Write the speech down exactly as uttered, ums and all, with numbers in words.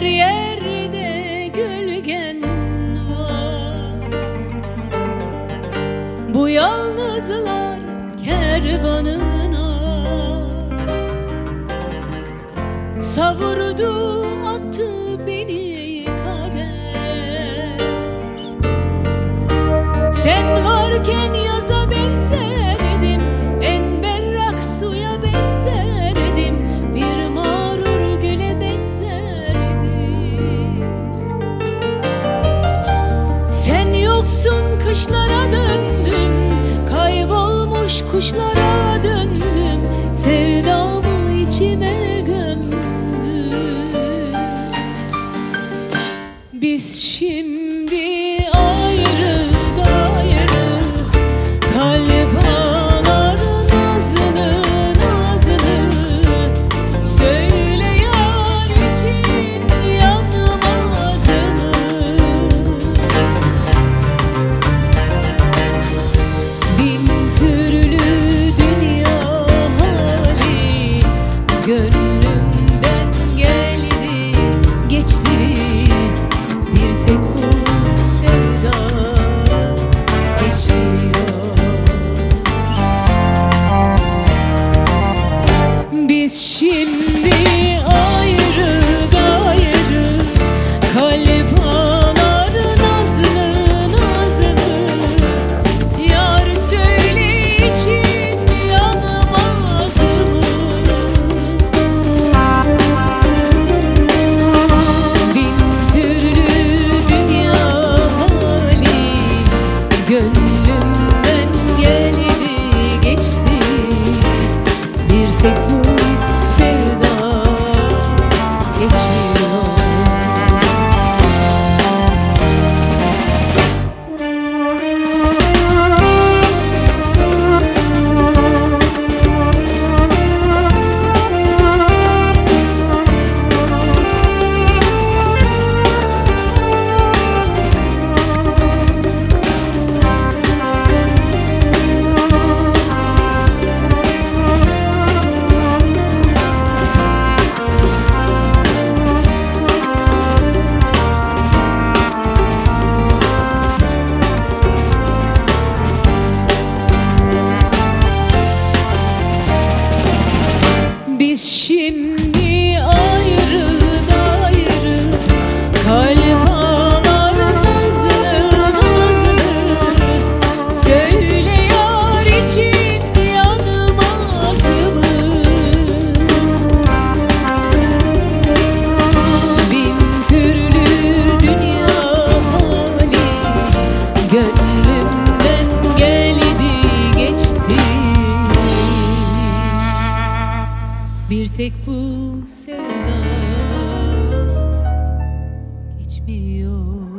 Her yerde gölgen var. Bu yalnızlar kervanına savurdu attı beni kader. Sen varken yaza benzerdim, en berrak suya benzerdim, bir mağrur güle benzerdim. Sen yoksun kışlara döndüm, kaybolmuş kuşlara döndüm, sevdamı içime gömdüm. Biz şimdi ayrı gayrı, kalp ağlar nazlı nazlı. Söyle yar için yanmaz mı? Bin türlü dünya hali gönlümden geldi geçti, bir tek bu sevda geçmiyor. Biz şimdi ayrı gayrı, kalp ağlar nazlı nazlı. Yar söyle için yanmaz mı? Bin türlü dünya hali gönlümden geldi geçti, bir tek bu sevda geçmiyor. Biz şimdi ayrı gayrı, kalp ağlar nazlı nazlı. Söyle yar için yanmaz mı? Bin türlü dünya hali gönlümden geldi geçti, bir tek bu sevda geçmiyor.